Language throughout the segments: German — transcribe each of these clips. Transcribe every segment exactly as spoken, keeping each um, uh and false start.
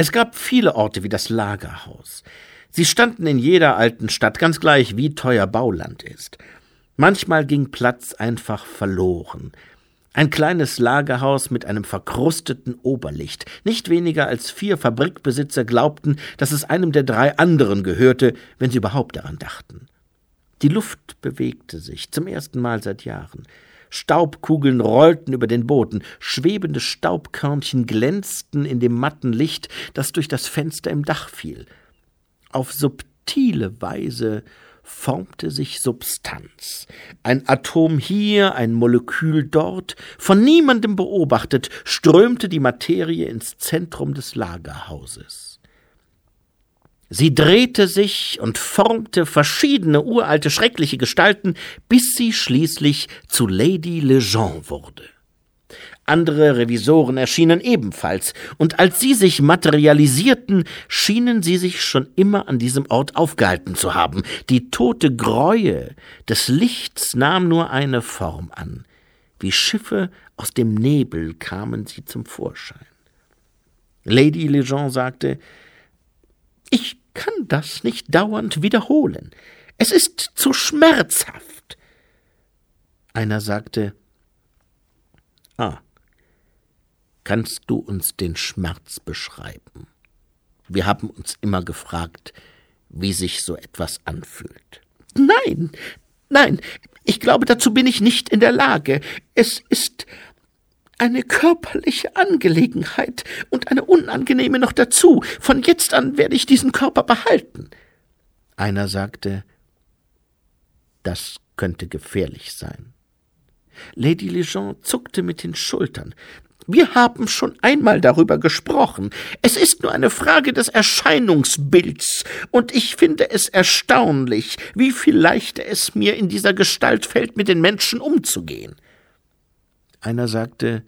Es gab viele Orte wie das Lagerhaus. Sie standen in jeder alten Stadt, ganz gleich, wie teuer Bauland ist. Manchmal ging Platz einfach verloren. Ein kleines Lagerhaus mit einem verkrusteten Oberlicht. Nicht weniger als vier Fabrikbesitzer glaubten, dass es einem der drei anderen gehörte, wenn sie überhaupt daran dachten. Die Luft bewegte sich, zum ersten Mal seit Jahren. Staubkugeln rollten über den Boden, schwebende Staubkörnchen glänzten in dem matten Licht, das durch das Fenster im Dach fiel. Auf subtile Weise formte sich Substanz. Ein Atom hier, ein Molekül dort, von niemandem beobachtet, strömte die Materie ins Zentrum des Lagerhauses. Sie drehte sich und formte verschiedene uralte, schreckliche Gestalten, bis sie schließlich zu Lady Legend wurde. Andere Revisoren erschienen ebenfalls, und als sie sich materialisierten, schienen sie sich schon immer an diesem Ort aufgehalten zu haben. Die tote Gräue des Lichts nahm nur eine Form an. Wie Schiffe aus dem Nebel kamen sie zum Vorschein. Lady Legend sagte: »Ich kann das nicht dauernd wiederholen. Es ist zu schmerzhaft.« Einer sagte: »Ah, kannst du uns den Schmerz beschreiben? Wir haben uns immer gefragt, wie sich so etwas anfühlt.« »Nein, nein, ich glaube, dazu bin ich nicht in der Lage. Es ist eine körperliche Angelegenheit und eine unangenehme noch dazu. Von jetzt an werde ich diesen Körper behalten.« Einer sagte: »Das könnte gefährlich sein.« Lady Legend zuckte mit den Schultern. »Wir haben schon einmal darüber gesprochen. Es ist nur eine Frage des Erscheinungsbilds, und ich finde es erstaunlich, wie viel leichter es mir in dieser Gestalt fällt, mit den Menschen umzugehen.« Einer sagte: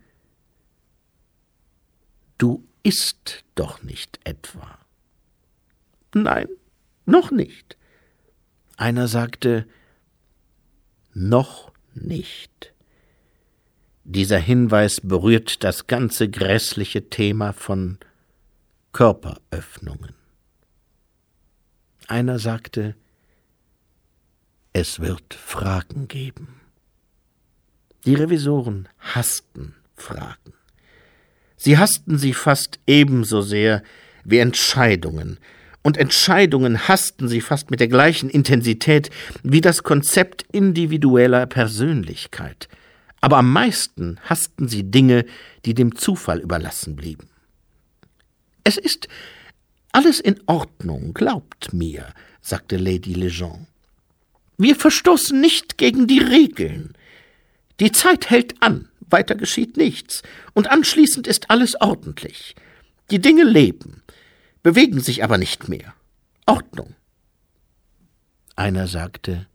»Du isst doch nicht etwa?« »Nein, noch nicht.« Einer sagte: »Noch nicht.« Dieser Hinweis berührt das ganze grässliche Thema von Körperöffnungen. Einer sagte: »Es wird Fragen geben.« Die Revisoren hassten Fragen. Sie hassten sie fast ebenso sehr wie Entscheidungen, und Entscheidungen hassten sie fast mit der gleichen Intensität wie das Konzept individueller Persönlichkeit. Aber am meisten hassten sie Dinge, die dem Zufall überlassen blieben. »Es ist alles in Ordnung, glaubt mir«, sagte Lady Legend. »Wir verstoßen nicht gegen die Regeln. Die Zeit hält an, weiter geschieht nichts, und anschließend ist alles ordentlich. Die Dinge leben, bewegen sich aber nicht mehr. Ordnung.« Einer sagte: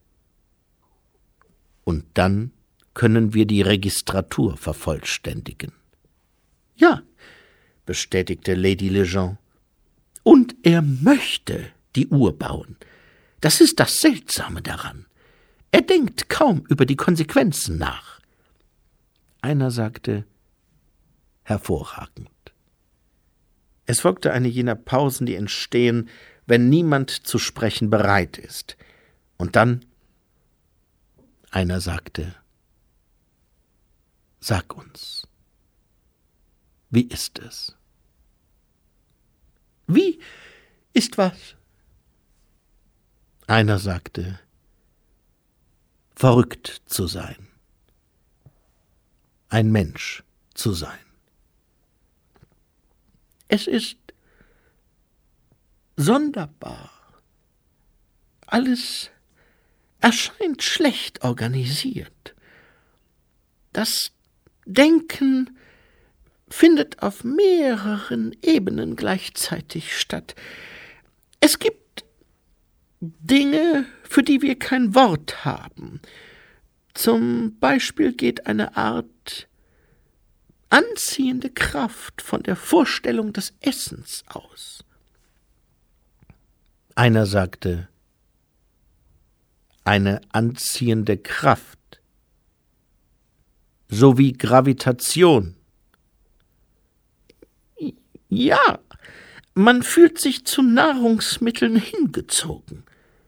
»Und dann können wir die Registratur vervollständigen.« »Ja«, bestätigte Lady Legend. »Und er möchte die Uhr bauen. Das ist das Seltsame daran. Er denkt kaum über die Konsequenzen nach.« Einer sagte: »Hervorragend.« Es folgte eine jener Pausen, die entstehen, wenn niemand zu sprechen bereit ist. Und dann: Einer sagte: »Sag uns, wie ist es?« »Wie ist was?« Einer sagte: »Verrückt zu sein, ein Mensch zu sein.« »Es ist sonderbar. Alles erscheint schlecht organisiert. Das Denken findet auf mehreren Ebenen gleichzeitig statt. Es gibt Dinge, für die wir kein Wort haben. Zum Beispiel geht eine Art anziehende Kraft von der Vorstellung des Essens aus.« Einer sagte: »Eine anziehende Kraft, so wie Gravitation.« »Ja, Man fühlt sich zu Nahrungsmitteln hingezogen.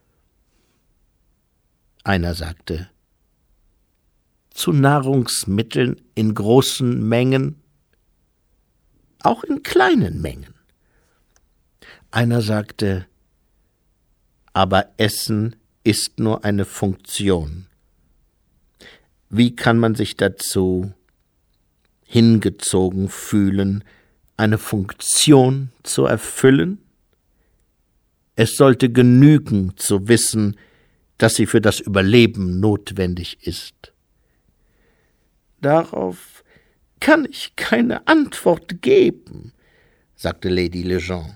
Einer sagte, zu Nahrungsmitteln in großen Mengen, auch in kleinen Mengen. Einer sagte, aber Essen ist nur eine Funktion. Wie kann man sich dazu hingezogen fühlen, eine Funktion zu erfüllen? Es sollte genügen zu wissen, dass sie für das Überleben notwendig ist. Darauf kann ich keine Antwort geben, sagte Lady Legend.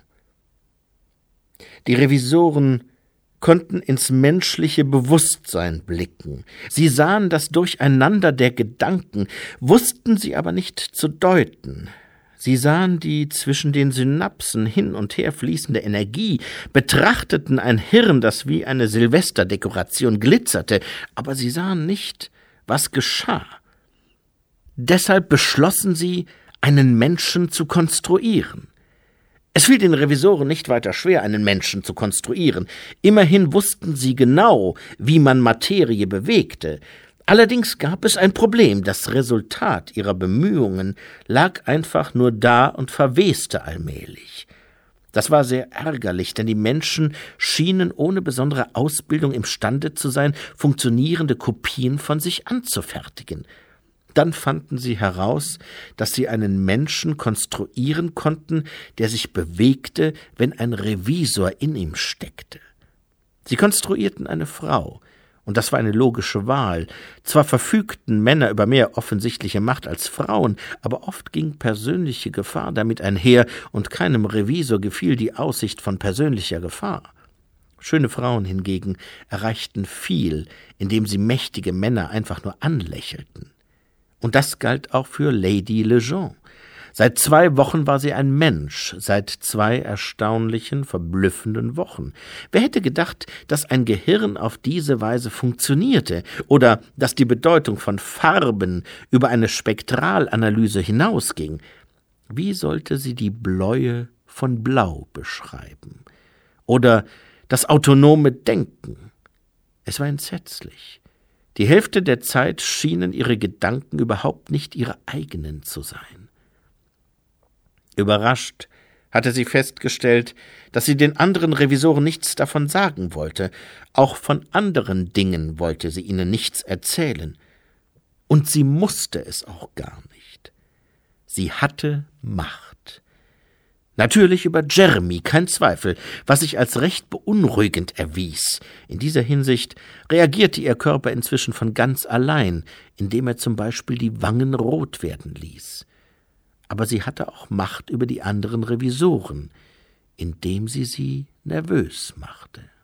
Die Revisoren konnten ins menschliche Bewusstsein blicken. Sie sahen das Durcheinander der Gedanken, wussten sie aber nicht zu deuten. Sie sahen die zwischen den Synapsen hin und her fließende Energie, betrachteten ein Hirn, das wie eine Silvesterdekoration glitzerte, aber sie sahen nicht, was geschah. Deshalb beschlossen sie, einen Menschen zu konstruieren. Es fiel den Revisoren nicht weiter schwer, einen Menschen zu konstruieren. Immerhin wussten sie genau, wie man Materie bewegte. Allerdings gab es ein Problem. Das Resultat ihrer Bemühungen lag einfach nur da und verweste allmählich. Das war sehr ärgerlich, denn die Menschen schienen ohne besondere Ausbildung imstande zu sein, funktionierende Kopien von sich anzufertigen. Dann fanden sie heraus, dass sie einen Menschen konstruieren konnten, der sich bewegte, wenn ein Revisor in ihm steckte. Sie konstruierten eine Frau, und das war eine logische Wahl. Zwar verfügten Männer über mehr offensichtliche Macht als Frauen, aber oft ging persönliche Gefahr damit einher, und keinem Revisor gefiel die Aussicht von persönlicher Gefahr. Schöne Frauen hingegen erreichten viel, indem sie mächtige Männer einfach nur anlächelten. Und das galt auch für Lady Legend. Seit zwei Wochen war sie ein Mensch, seit zwei erstaunlichen, verblüffenden Wochen. Wer hätte gedacht, dass ein Gehirn auf diese Weise funktionierte oder dass die Bedeutung von Farben über eine Spektralanalyse hinausging? Wie sollte sie die Bläue von Blau beschreiben? Oder das autonome Denken? Es war entsetzlich. Die Hälfte der Zeit schienen ihre Gedanken überhaupt nicht ihre eigenen zu sein. Überrascht hatte sie festgestellt, dass sie den anderen Revisoren nichts davon sagen wollte. Auch von anderen Dingen wollte sie ihnen nichts erzählen. Und sie musste es auch gar nicht. Sie hatte Macht. Natürlich über Jeremy, kein Zweifel, was sich als recht beunruhigend erwies. In dieser Hinsicht reagierte ihr Körper inzwischen von ganz allein, indem er zum Beispiel die Wangen rot werden ließ. Aber sie hatte auch Macht über die anderen Revisoren, indem sie sie nervös machte.